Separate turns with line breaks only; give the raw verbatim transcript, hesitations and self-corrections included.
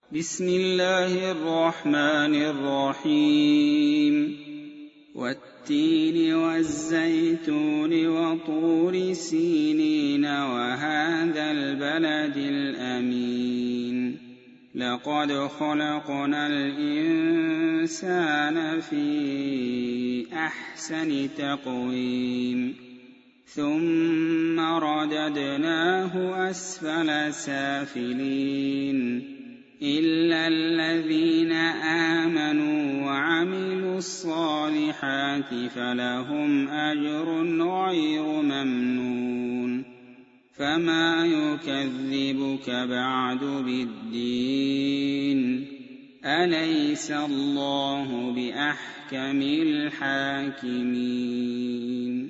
بسم الله الرحمن الرحيم والتين والزيتون وطور سينين وهذا البلد الأمين لقد خلقنا الإنسان في أحسن تقويم ثم رددناه أسفل سافلين إلا الذين آمنوا وعملوا الصالحات فلهم أجر غير ممنون فما يكذبك بعد بالدين أليس الله بأحكم الحاكمين